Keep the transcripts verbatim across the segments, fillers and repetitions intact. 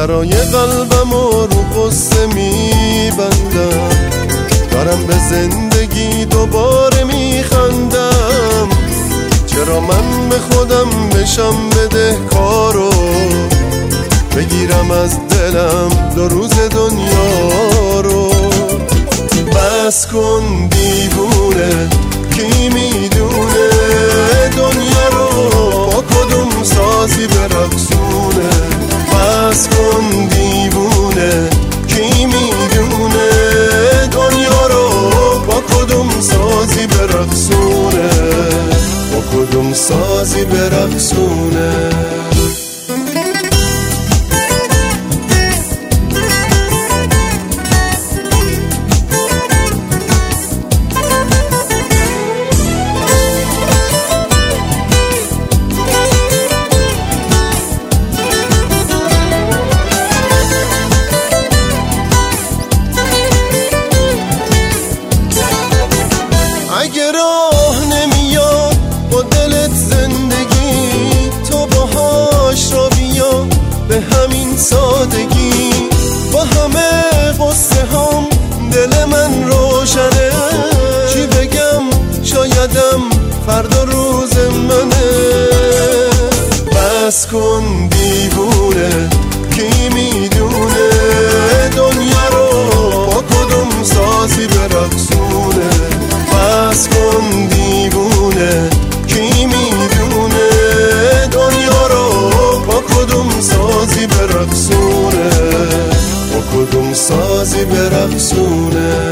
درای قلبم رو قصه میبندم، دارم به زندگی دوباره میخندم. چرا من به خودم بشم بدهکارو، بگیرم از دلم دو روز دنیا رو. بس کن دیوونه، کی میدونه دنیا رو با کدوم سازی برقصونه. بس کن دیوونه، کی میدونه دنیا رو با کدوم سازی برقصونه، با کدوم سازی برقصونه. اگه راه نمیاد با دلت زندگی، تو باهاش را بیا به همین سادگی. با همه قصه هم دل من روشنه، چی بگم شایدم فردا روز منه. بس کن دیوونه، کی میدونه دنیا رو با کدوم سازی برقصونه. بس کن دیوونه، کی میدونه دنیا رو با کدوم سازی برقصونه، با کدوم سازی برقصونه.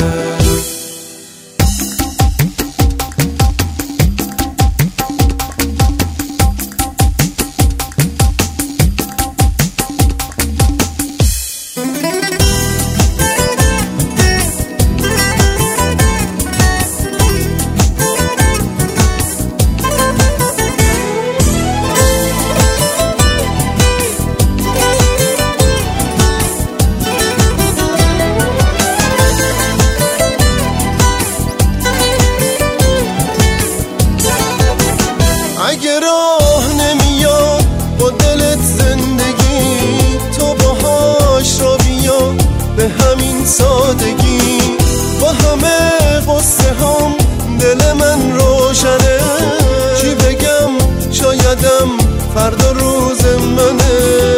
اگه راه نمیاد با دلت زندگی، تو باهاش را بیا به همین سادگی. با همه قصه هم دل من روشنه، چی بگم شایدم فردا روز منه.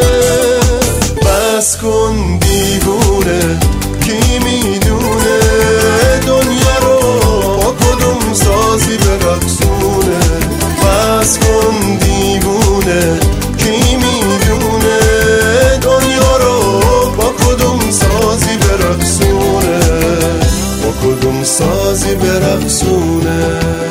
بس کن دیوونه، کی میدونه دنیا رو با کدوم سازی برقصونه. بس کن دیوونه، کی میدونه دنیا رو با کدوم سازی برقصونه، با کدوم سازی برقصونه.